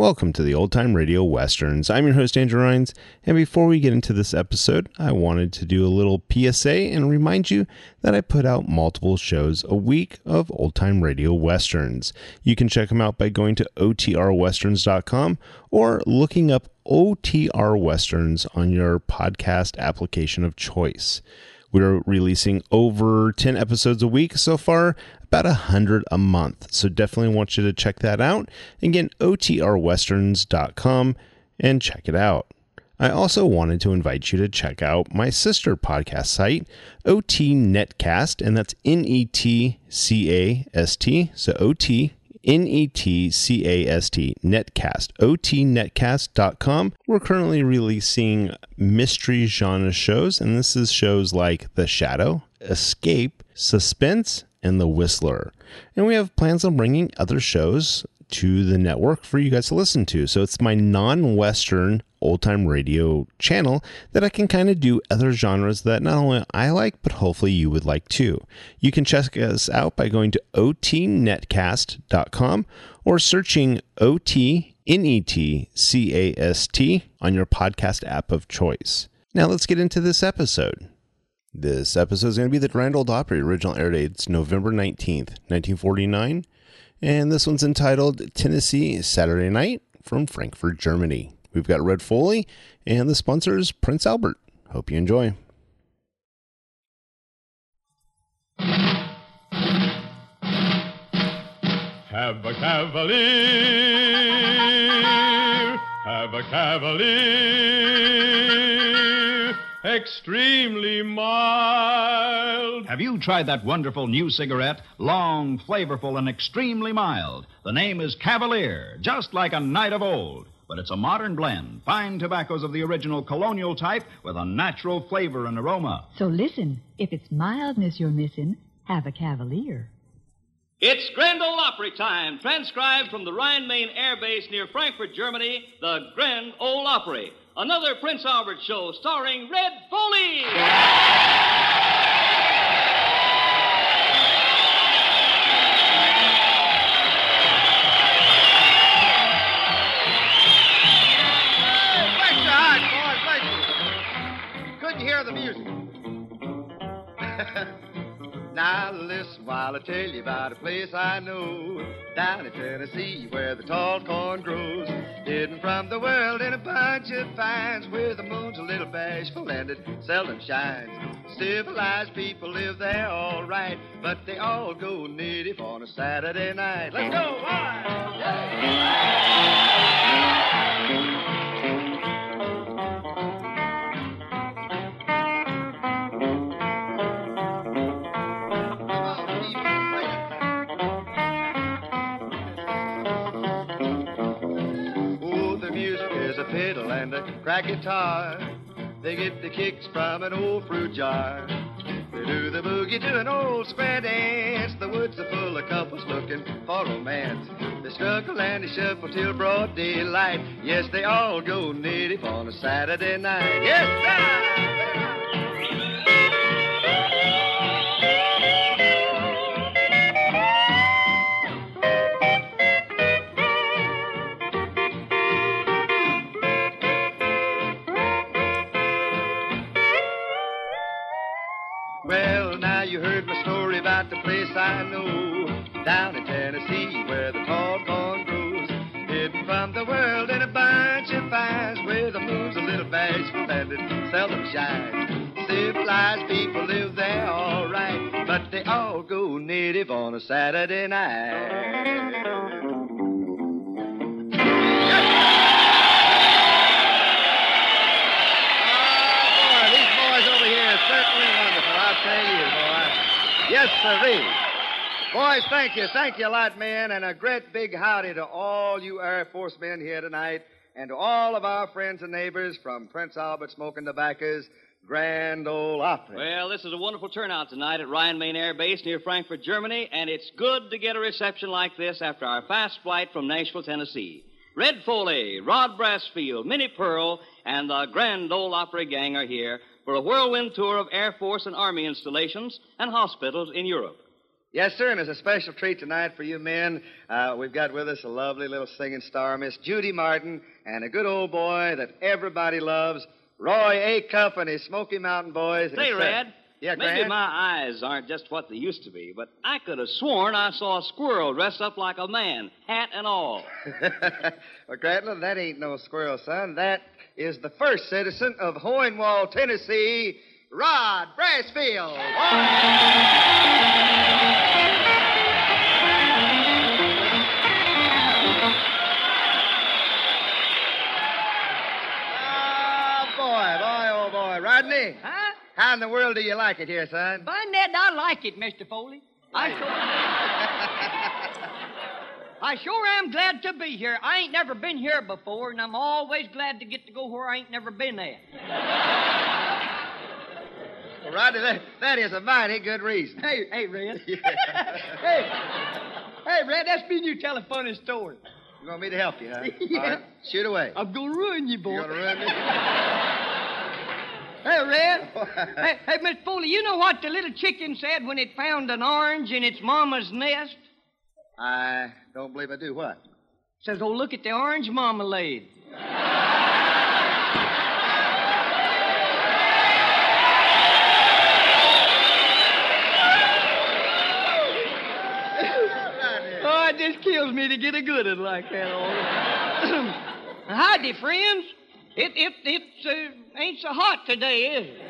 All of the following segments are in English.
Welcome to the Old Time Radio Westerns. I'm your host, Andrew Rhynes, and before we get into this episode, I wanted to do a little PSA and remind you that I put out multiple shows a week of Old Time Radio Westerns. You can check them out by going to otrwesterns.com or looking up OTR Westerns on your podcast application of choice. We're releasing over 10 episodes a week so far, about 100 a month. So definitely want you to check that out. Again, otrwesterns.com and check it out. I also wanted to invite you to check out my sister podcast site, OT Netcast, and that's Netcast. So OT Netcast, Netcast, otnetcast.com. We're currently releasing mystery genre shows, and this is shows like The Shadow, Escape, Suspense, and The Whistler. And we have plans on bringing other shows to the network for you guys to listen to. So it's my non-Western old-time radio channel that I can kind of do other genres that not only I like, but hopefully you would like too. You can check us out by going to otnetcast.com or searching OTNETCAST on your podcast app of choice. Now let's get into this episode. This episode is going to be the Grand Ole Opry. Original air dates November 19th, 1949. And this one's entitled Tennessee Saturday Night from Frankfurt, Germany. We've got Red Foley, and the sponsor is Prince Albert. Hope you enjoy. Have a cavalier, have a cavalier, extremely mild. Have you tried that wonderful new cigarette? Long, flavorful, and extremely mild. The name is Cavalier, just like a night of old. But it's a modern blend, fine tobaccos of the original colonial type with a natural flavor and aroma. So listen, if it's mildness you're missing, have a Cavalier. It's Grand Ole Opry time, transcribed from the Rhine-Main Air Base near Frankfurt, Germany, the Grand Ole Opry. Another Prince Albert show starring Red Foley. Hear the music. Now listen while I tell you about a place I know down in Tennessee where the tall corn grows, hidden from the world in a bunch of vines, where the moon's a little bashful and it seldom shines. Civilized people live there all right, but they all go native on a Saturday night. Let's go! Fiddle and a crack guitar, they get the kicks from an old fruit jar. They do the boogie to an old square dance. The woods are full of couples looking for romance. They struggle and they shuffle till broad daylight. Yes, they all go native on a Saturday night. Yes, sir! Well, now you heard my story about the place I know down in Tennessee where the tall corn grows, hidden from the world in a bunch of vines, where the moon's a little bashful and it seldom shines. Civilized people live there all right, but they all go native on a Saturday night. Yes, sirree. Boys, thank you. Thank you a lot, men. And a great big howdy to all you Air Force men here tonight, and to all of our friends and neighbors from Prince Albert Smoking Tobacco's Grand Ole Opry. Well, this is a wonderful turnout tonight at Rhine-Main Air Base near Frankfurt, Germany, and it's good to get a reception like this after our fast flight from Nashville, Tennessee. Red Foley, Rod Brassfield, Minnie Pearl, and the Grand Ole Opry gang are here for a whirlwind tour of Air Force and Army installations and hospitals in Europe. Yes, sir, and as a special treat tonight for you men, we've got with us a lovely little singing star, Miss Judy Martin, and a good old boy that everybody loves, Roy Acuff and his Smoky Mountain Boys. Say, Red. Yeah, maybe Grant? my eyes aren't just what they used to be, but I could have sworn I saw a squirrel dressed up like a man, hat and all. Well, Grantley, that ain't no squirrel, son. That is the first citizen of Hohenwald, Tennessee, Rod Brassfield. Oh, boy. Rodney, Huh? how in the world do you like it here, son? By Ned, I like it, Mr. Foley. I sure am glad to be here. I ain't never been here before, and I'm always glad to get to go where I ain't never been at. Well, Rodney, that is a mighty good reason. Hey, Red. Hey, Red, that's me and you tell a funny story. You want me to help you, huh? Yeah. All right, shoot away. I'm gonna ruin you, boy. You gonna ruin me? Hey, Red. hey, Miss Foley, you know what the little chicken said when it found an orange in its mama's nest? I don't believe I do. What? Says, oh, look at the orange marmalade. Oh, it just kills me to get a good one like that. Howdy, friends. It ain't so hot today, is it?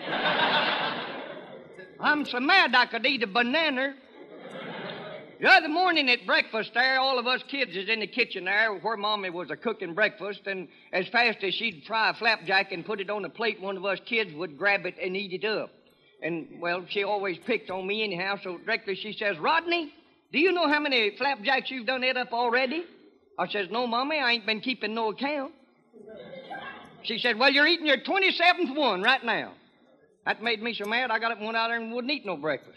I'm so mad I could eat a banana. The other morning at breakfast there, all of us kids is in the kitchen there where Mommy was a-cooking breakfast, and as fast as she'd fry a flapjack and put it on a plate, one of us kids would grab it and eat it up. And, well, she always picked on me anyhow, so directly she says, Rodney, do you know how many flapjacks you've done ate up already? I says, no, Mommy, I ain't been keeping no account. She said, well, you're eating your 27th one right now. That made me so mad I got up and went out there and wouldn't eat no breakfast.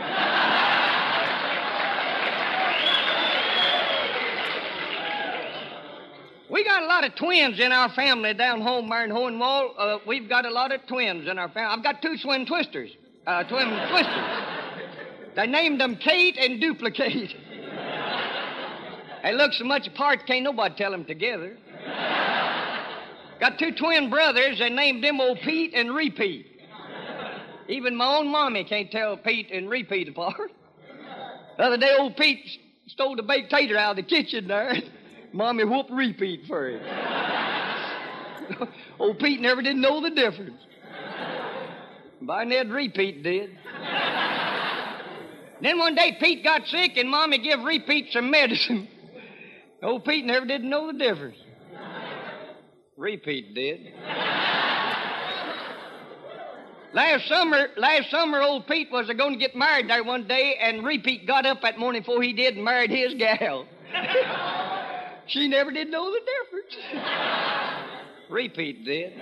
We got a lot of twins in our family down home there in Hohenwald. We've got a lot of twins in our family. I've got two twin twisters. They named them Kate and Duplicate. They look so much apart, can't nobody tell them together. Got two twin brothers, and named them old Pete and Repeat. Even my own mommy can't tell Pete and Repeat apart. The other day, old Pete stole the baked tater out of the kitchen there. Mommy whooped Repeat for it. Old Pete never did know the difference. By Ned, Repeat did. Then one day, Pete got sick, and Mommy give Repeat some medicine. Old Pete never did know the difference. Repeat did. Last summer, old Pete was going to get married there one day, and Repeat got up that morning before he did and married his gal. She never did know the difference. Repeat did.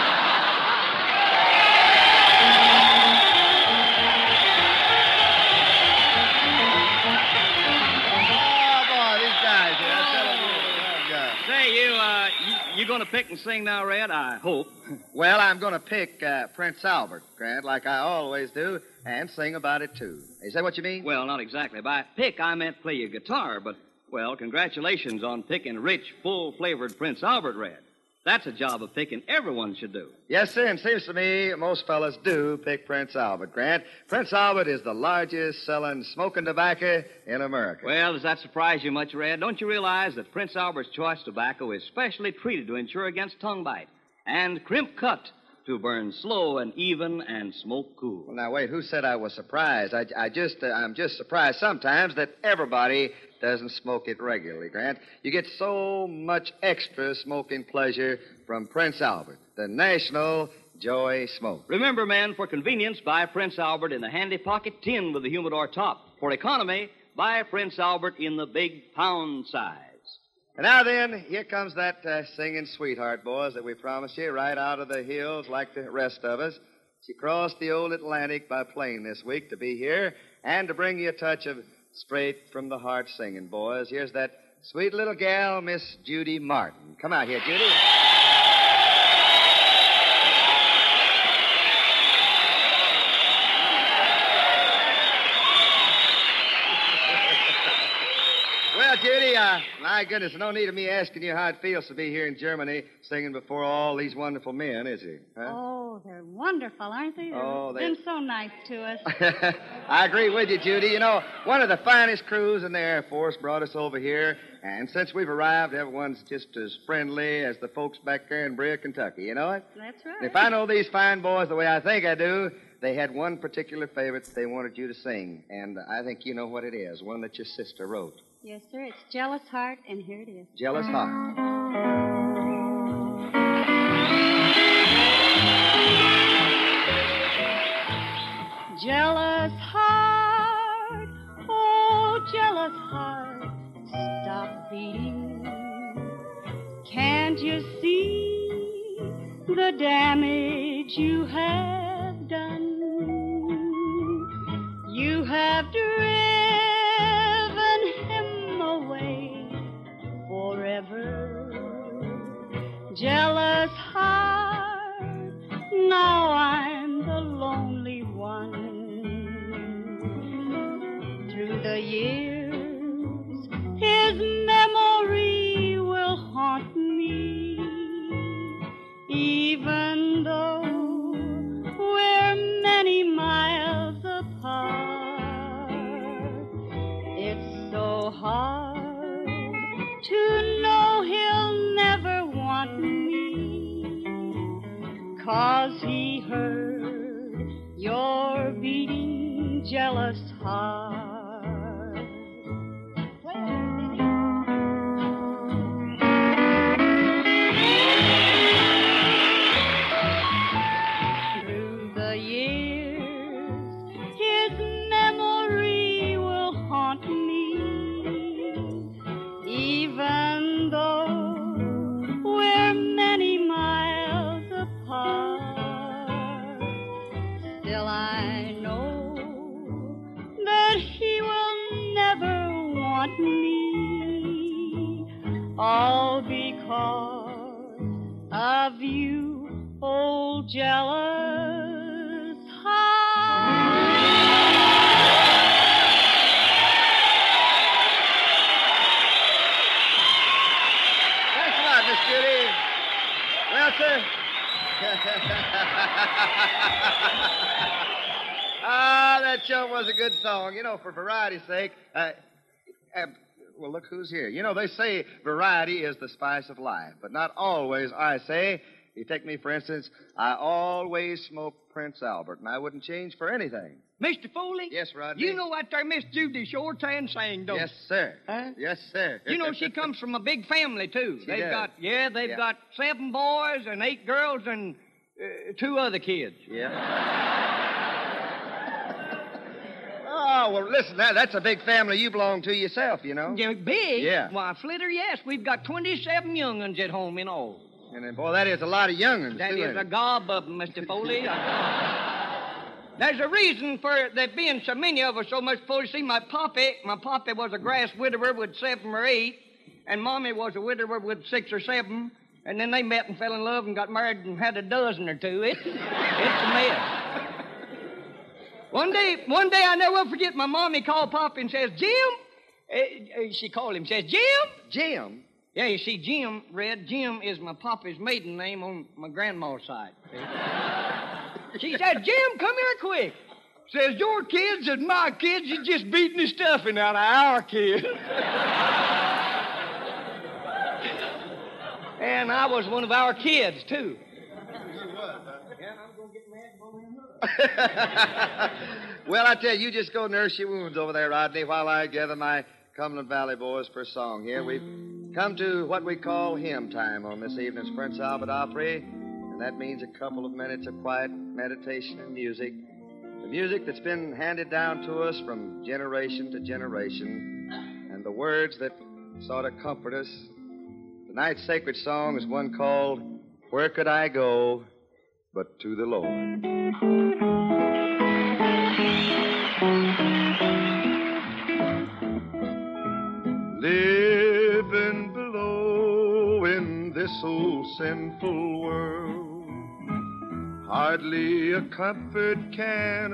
You going to pick and sing now, Red? I hope. Well, I'm going to pick Prince Albert, Grant, like I always do, and sing about it, too. Is that what you mean? Well, not exactly. By pick, I meant play your guitar, but, well, congratulations on picking rich, full-flavored Prince Albert, Red. That's a job of picking everyone should do. Yes, sir, and seems to me most fellas do pick Prince Albert, Grant. Prince Albert is the largest selling smoking tobacco in America. Well, does that surprise you much, Red? Don't you realize that Prince Albert's choice tobacco is specially treated to ensure against tongue bite and crimp cut to burn slow and even and smoke cool? Well, now, wait, who said I was surprised? I'm just surprised sometimes that everybody doesn't smoke it regularly, Grant. You get so much extra smoking pleasure from Prince Albert, the National Joy Smoke. Remember, men, for convenience, buy Prince Albert in the handy pocket tin with the humidor top. For economy, buy Prince Albert in the big pound size. And now then, here comes that singing sweetheart, boys, that we promised you right out of the hills like the rest of us. She crossed the old Atlantic by plane this week to be here and to bring you a touch of straight from the heart singing, boys. Here's that sweet little gal, Miss Judy Martin. Come out here, Judy. my goodness, no need of me asking you how it feels to be here in Germany singing before all these wonderful men, is it? Huh? Oh, they're wonderful, aren't they? Oh, They've been so nice to us. I agree with you, Judy. You know, one of the finest crews in the Air Force brought us over here, and since we've arrived, everyone's just as friendly as the folks back there in Brea, Kentucky. You know it? That's right. And if I know these fine boys the way I think I do, they had one particular favorite that they wanted you to sing, and I think you know what it is, one that your sister wrote. Yes, sir. It's Jealous Heart, and here it is. Jealous Heart. Jealous heart, oh, jealous heart, stop beating. Can't you see the damage you have done? You have driven him away forever. Jealous heart, now I'm the lonely one. Through the years, his memory will haunt me, even though we're many miles apart. It's so hard to know he'll never want me, 'cause he heard your beating jealous heart. Through the years, his memory will haunt me, even though we're many miles apart. Still I know that he will never want me, all because of you, old jealous heart. Thanks a lot, Miss Judy. Well, sir. That sure was a good song. You know, for variety's sake. Well, look who's here. You know, they say variety is the spice of life, but not always, I say. You take me, for instance, I always smoke Prince Albert, and I wouldn't change for anything. Mr. Foley? Yes, Rodney? You know what there Miss Judy Shortan sang, don't Yes, sir. Huh? Yes, sir. you? You know she comes from a big family, too. She does. They've got 7 boys and 8 girls and 2 other kids. Yeah. Oh, well, listen, that's a big family you belong to yourself, you know. Yeah, big? Yeah. Why, Flitter, yes. We've got 27 young'uns at home in all. And then, boy, that is a lot of young'uns, That too, is ain't a it? gob of them, Mr. Foley. There's a reason for there being so many of us so much, Foley. See, my poppy was a grass widower with 7 or 8, and Mommy was a widower with 6 or 7, and then they met and fell in love and got married and had a dozen or 2. It's a mess. One day I never will forget, my Mommy called Poppy and says, Jim. She called him, says, Jim. Jim? Yeah, you see, Jim is my papa's maiden name on my grandma's side. She said, Jim, come here quick. Says, your kids and my kids is just beating the stuffing out of our kids. And I was one of our kids, too. Well, I tell you, you just go nurse your wounds over there, Rodney, while I gather my Cumberland Valley boys for a song here. We've come to what we call hymn time on this evening's Prince Albert Opry, and that means a couple of minutes of quiet meditation and music. The music that's been handed down to us from generation to generation, and the words that sort of comfort us. Tonight's sacred song is one called Where Could I Go But to the Lord. Living below in this old sinful world, hardly a comfort can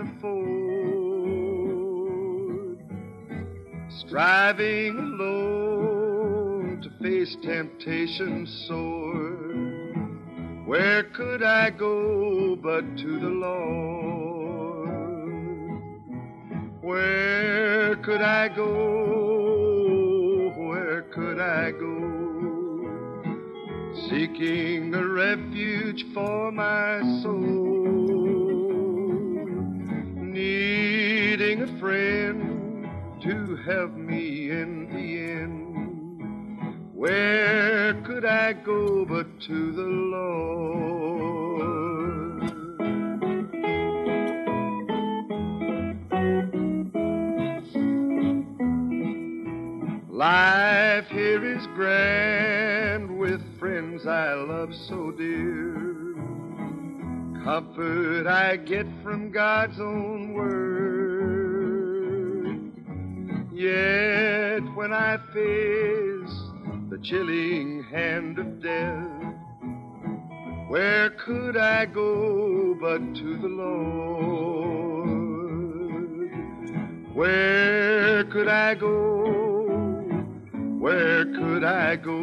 afford. Striving alone bold to face temptation sore. Where could I go but to the Lord? Where could I go? Where could I go? Seeking a refuge for my soul, needing a friend to help me in the end. Where could I go but to the Lord? Life here is grand with friends I love so dear. Comfort I get from God's own word. Yet when I face the chilling hand of death, where could I go but to the Lord? Where could I go? Where could I go?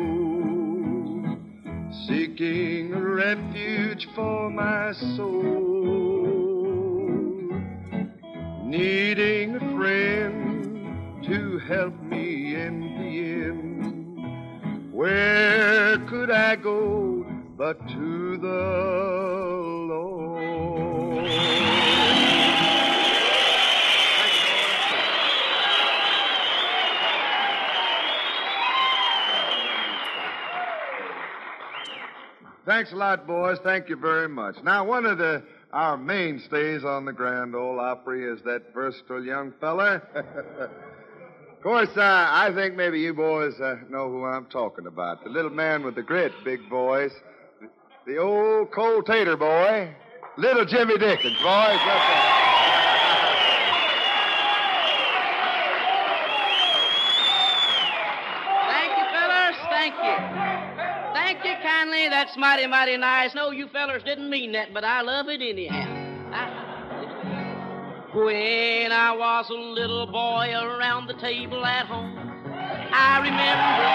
Seeking a refuge for my soul, needing a friend to help me in the end. Where could I go but to the Lord? Thanks a lot, boys. Thank you very much. Now, one of our mainstays on the Grand Ole Opry is that versatile young fella. Of course, I think maybe you boys know who I'm talking about. The little man with the great big voice. The old cold tater boy. Little Jimmy Dickens, boys. Thank you, fellas. Thank you. Thank you kindly. That's mighty, mighty nice. No, you fellers didn't mean that, but I love it anyhow. When I was a little boy around the table at home, I remember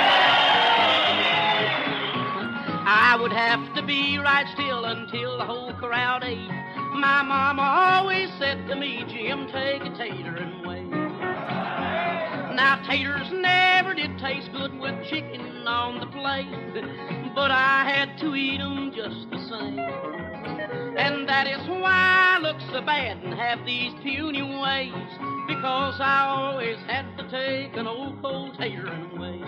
I would have to be right still until the whole crowd ate. My mama always said to me, Jim, take a tater and wait. Now, taters never did taste good with chicken on the plate, but I had to eat them just the same. And that is why I look so bad and have these puny ways, because I always had to take an old cold tater and wait.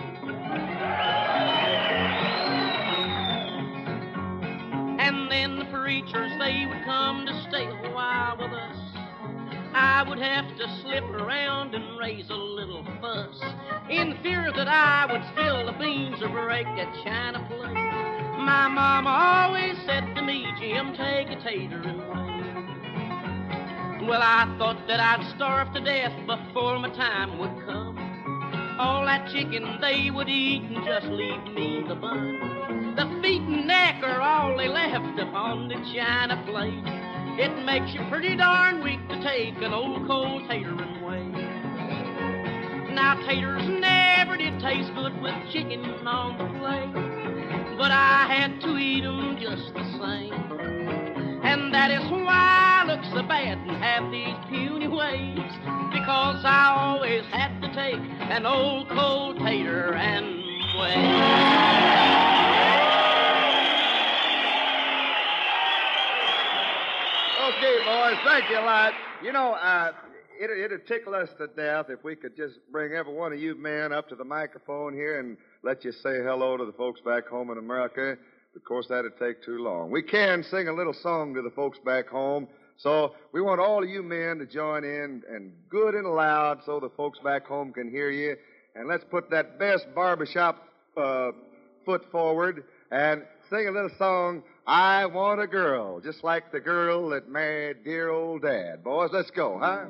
And then the preachers, they would come to stay a while with us. I would have to slip around and raise a little fuss, in fear that I would spill the beans or break that china plate. My mama always said to me, Jim, take a tater and wait. Well, I thought that I'd starve to death before my time would come. All that chicken they would eat and just leave me the bun. The feet and neck are all they left upon the china plate. It makes you pretty darn weak to take an old cold tater and wait. Now, taters never did taste good with chicken on the plate, but I had to eat them just the same. And that is why I look so bad and have these puny ways, because I always had to take an old cold tater and wait. Okay, boys, thank you a lot. You know, it'd tickle us to death if we could just bring every one of you men up to the microphone here and let you say hello to the folks back home in America. Of course, that'd take too long. We can sing a little song to the folks back home, so we want all of you men to join in and good and loud so the folks back home can hear you. And let's put that best barbershop foot forward and sing a little song, I Want a Girl, just like the girl that married dear old Dad. Boys, let's go, huh?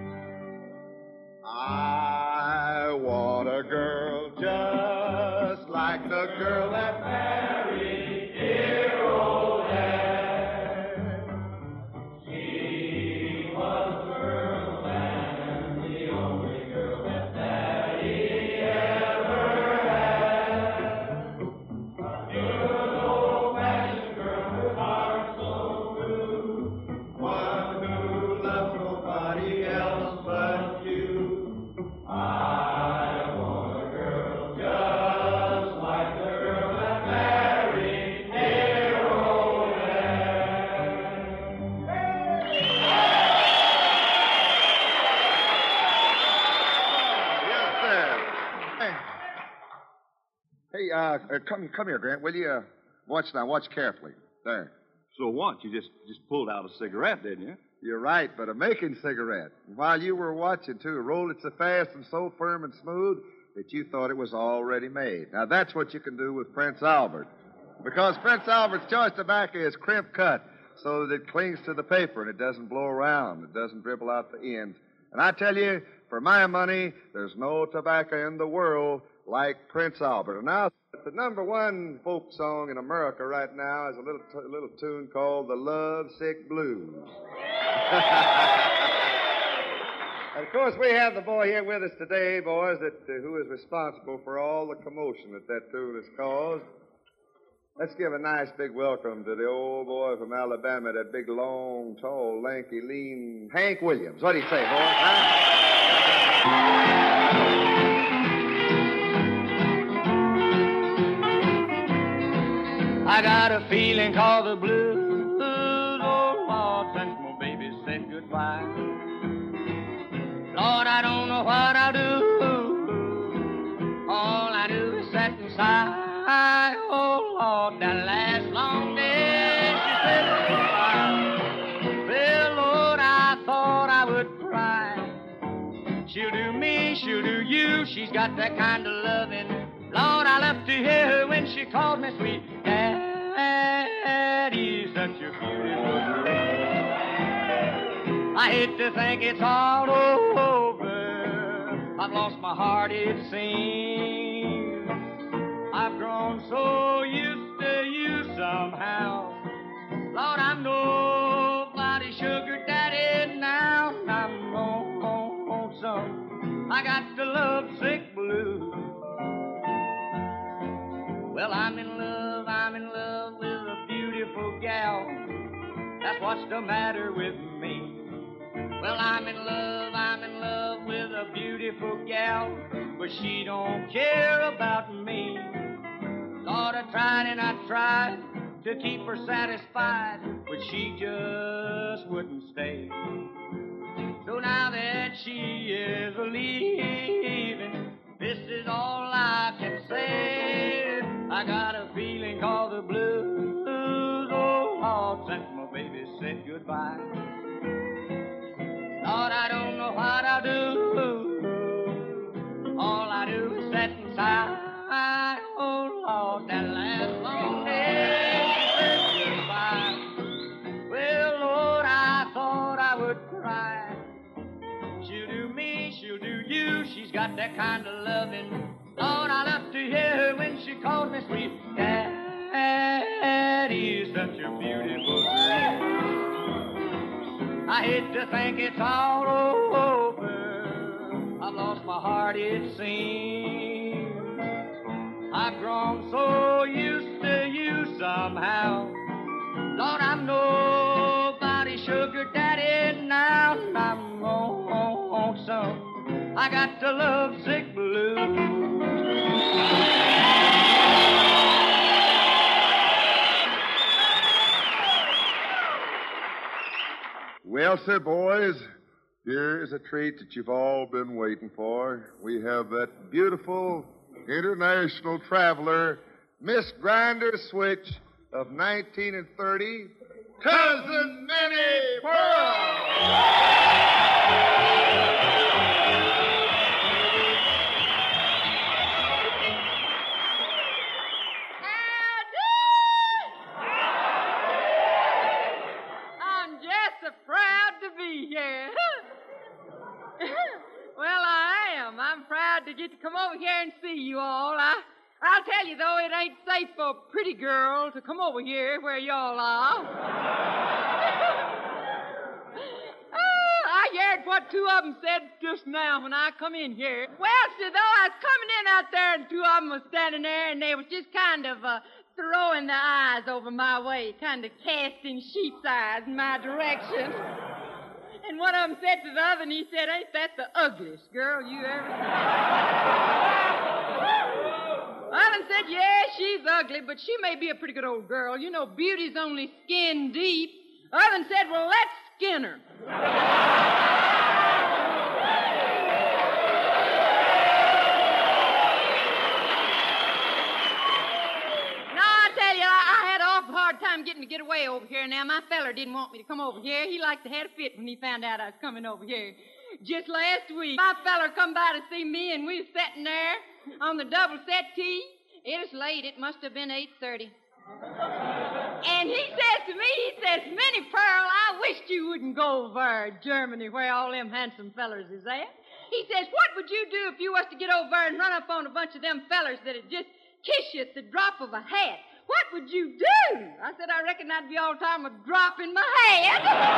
I want a girl just like the girl that married dear old Dad. She was girl and the only girl that Daddy ever had. Come here, Grant, will you? Watch now. Watch carefully. There. So what? You just pulled out a cigarette, didn't you? You're right, but a making cigarette. And while you were watching, too, rolled it so fast and so firm and smooth that you thought it was already made. Now, that's what you can do with Prince Albert. Because Prince Albert's choice tobacco is crimp cut so that it clings to the paper and it doesn't blow around. It doesn't dribble out the ends. And I tell you, for my money, there's no tobacco in the world like Prince Albert. And now, the number one folk song in America right now is a little tune called The Love Sick Blues. And of course, we have the boy here with us today, boys, who is responsible for all the commotion that tune has caused. Let's give a nice big welcome to the old boy from Alabama, that big, long, tall, lanky, lean Hank Williams. What do you say, boy? I got a feeling called the blues, oh Lord, since my baby said goodbye. Lord, I don't know what I'll do. All I do is sit and sigh. Oh Lord, that last long day she said goodbye. Well, Lord, I thought I would cry. She'll do me, she'll do you. She's got that kind of loving. Lord, I love to hear her when she called me sweet Daddy, such a beautiful girl. I hate to think it's all over. I've lost my heart, it seems. I've grown so used to you somehow. Lord, I'm nobody's sugar daddy now. I'm lonesome. I got the lovesick blues. Well, I'm in love with a beautiful gal. That's what's the matter with me. Well, I'm in love with a beautiful gal, but she don't care about me. Lord, I tried and I tried to keep her satisfied, but she just wouldn't stay. So now that she is leaving, this is all I can say. I got a feeling called the blues, oh Lord, since my baby said goodbye. Lord, I don't know what I'll do. All I do is sit and sigh. Oh Lord, that last long day she said goodbye. Well, Lord, I thought I would cry. She'll do me, she'll do you. She's got that kind of loving. Lord, I love to hear her when she called me sweet Daddy, such a beautiful girl. I hate to think it's all over. I've lost my heart, it seems. I've grown so used to you somehow. Lord, I'm nobody's sugar daddy now. I'm lonesome. I got the lovesick blues. Well, sir, boys, here is a treat that you've all been waiting for. We have that beautiful international traveler, Miss Grinder Switch of 1930, Cousin Minnie Pearl. To get to come over here and see you all. I'll tell you, though, it ain't safe for a pretty girl to come over here where y'all are. I heard what two of them said just now when I come in here. Well, see, though, I was coming in out there and two of them was standing there and they was just kind of throwing their eyes over my way, kind of casting sheep's eyes in my direction. And one of them said to the other, and he said, ain't that the ugliest girl you ever seen? One said, yeah, she's ugly, but she may be a pretty good old girl. You know, beauty's only skin deep. Other said, well, let's skin her. me get away over here. Now, my feller didn't want me to come over here. He liked to have a fit when he found out I was coming over here. Just last week, my feller come by to see me, and we was sitting there on the double settee. It was late. It must have been 8:30. And he says to me, Minnie Pearl, I wished you wouldn't go over to Germany where all them handsome fellers is at. He says, what would you do if you was to get over there and run up on a bunch of them fellers that'd just kiss you at the drop of a hat? What would you do? I said, I reckon I'd be all the time a drop in my hat.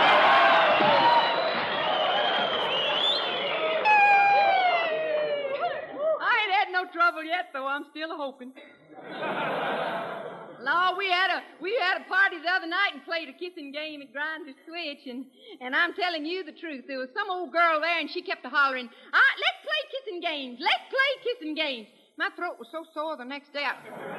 I ain't had no trouble yet, though. I'm still hoping. Lord, we had a party the other night and played a kissing game at Grinder's Switch, and I'm telling you the truth. There was some old girl there, and she kept hollering, let's play kissing games. Let's play kissing games. My throat was so sore the next day.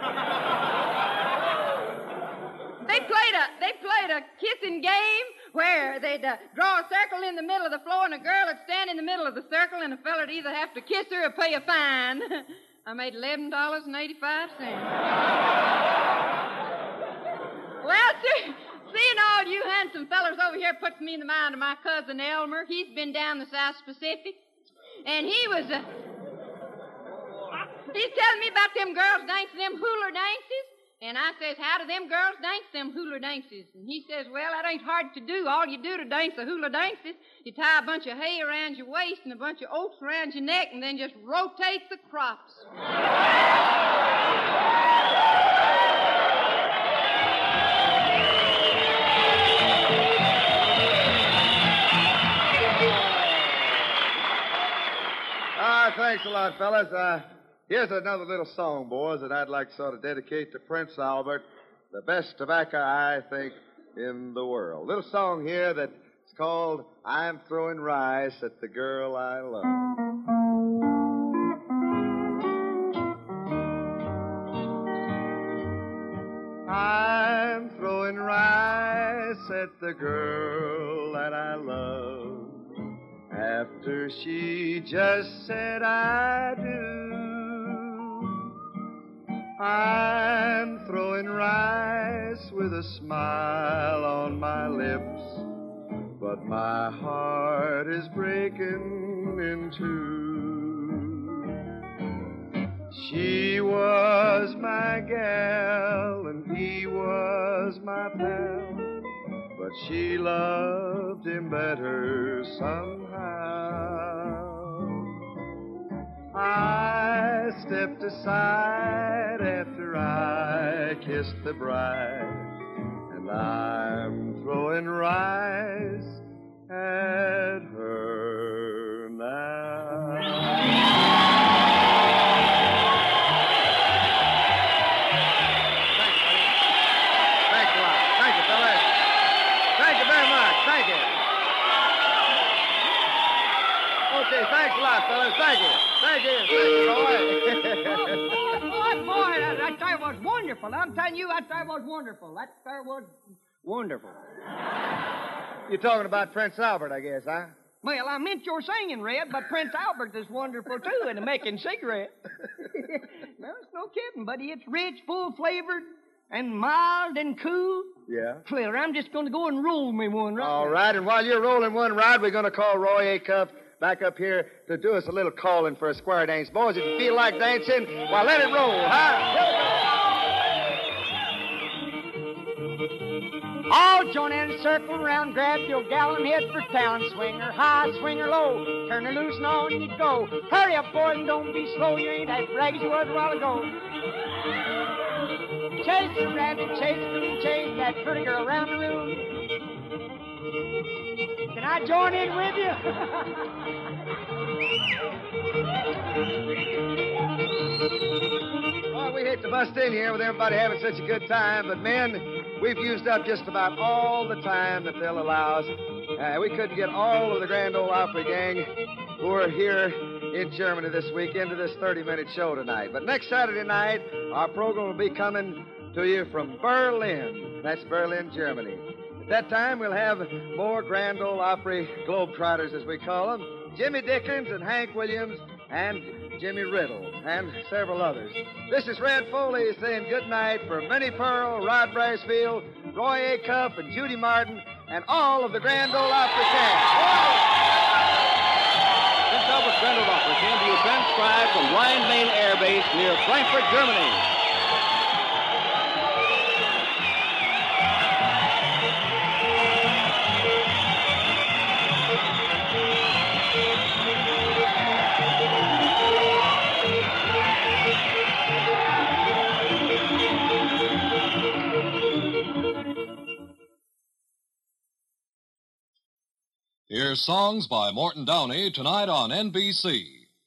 They played a kissing game where they'd draw a circle in the middle of the floor, and a girl would stand in the middle of the circle, and a feller'd either have to kiss her or pay a fine. I made $11.85. Well, seeing all you handsome fellers over here puts me in the mind of my cousin Elmer. He's been down the South Pacific, and he's telling me about them girls dancing them hula dances. And I says, how do them girls dance them hula dances? And he says, well, that ain't hard to do. All you do to dance the hula dances, you tie a bunch of hay around your waist and a bunch of oats around your neck, and then just rotate the crops. Thanks a lot, fellas. Here's another little song, boys, that I'd like to sort of dedicate to Prince Albert, the best tobacco, I think, in the world. Little song here that's called I'm Throwing Rice at the Girl I Love. I'm throwing rice at the girl that I love after she just said I do. I'm throwing rice with a smile on my lips, but my heart is breaking in two. She was my gal and he was my pal, but she loved him better somehow. I stepped aside after I kissed the bride, and I'm throwing rice at her now. Thanks a lot. Thank you, fellas. Thank you very much. Thank you. Okay, thanks a lot, fellas. Thank you. Thank you, boy, that there was wonderful. I'm telling you, that there was wonderful. That there was wonderful. You're talking about Prince Albert, I guess, huh? Well, I meant your singing, Red, but Prince Albert is wonderful, too, and making cigarettes. No, it's no kidding, buddy. It's rich, full-flavored, and mild and cool. Yeah. Clear. I'm just going to go and roll me one right All now. right, and while you're rolling one ride, we're going to call Roy Acuff back up here to do us a little calling for a square dance. Boys, if you feel like dancing, well, let it roll, huh? All join in a circle around, grab your gal and head for town. Swing her high, swing her low, turn her loose and on you go. Hurry up, boy, and don't be slow. You ain't as brag as you was a while ago. Chase the rabbit, chase the coon, chase that pretty girl around the room. Can I join in with you? Well, we hate to bust in here with everybody having such a good time, but men, we've used up just about all the time that they'll allow us. We couldn't get all of the Grand Ole Opry gang who are here in Germany this week into this 30-minute show tonight. But next Saturday night, our program will be coming to you from Berlin. That's Berlin, Germany. At that time, we'll have more Grand Ole Opry globetrotters, as we call them, Jimmy Dickens and Hank Williams and Jimmy Riddle and several others. This is Red Foley saying good night for Minnie Pearl, Rod Brasfield, Roy Acuff and Judy Martin, and all of the Grand Ole Opry cast. Prince Albert's Grand Ole Opry came to you transcribed from Rhine-Main Air Base near Frankfurt, Germany. Here's songs by Morton Downey tonight on NBC.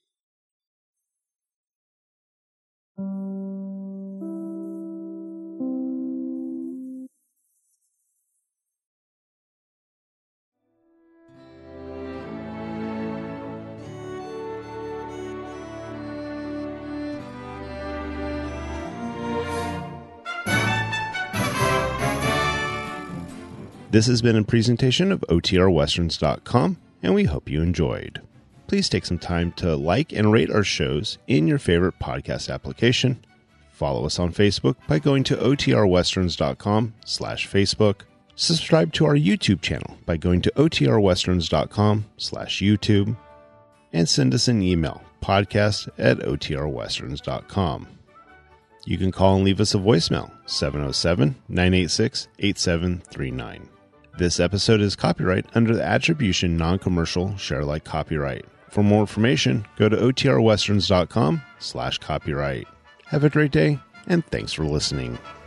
This has been a presentation of OTRWesterns.com, and we hope you enjoyed. Please take some time to like and rate our shows in your favorite podcast application. Follow us on Facebook by going to OTRWesterns.com/Facebook. Subscribe to our YouTube channel by going to OTRWesterns.com/YouTube. And send us an email, podcast@OTRWesterns.com. You can call and leave us a voicemail, 707-986-8739. This episode is copyright under the Attribution Non-Commercial Share-alike copyright. For more information, go to OTRWesterns.com/copyright. Have a great day, and thanks for listening.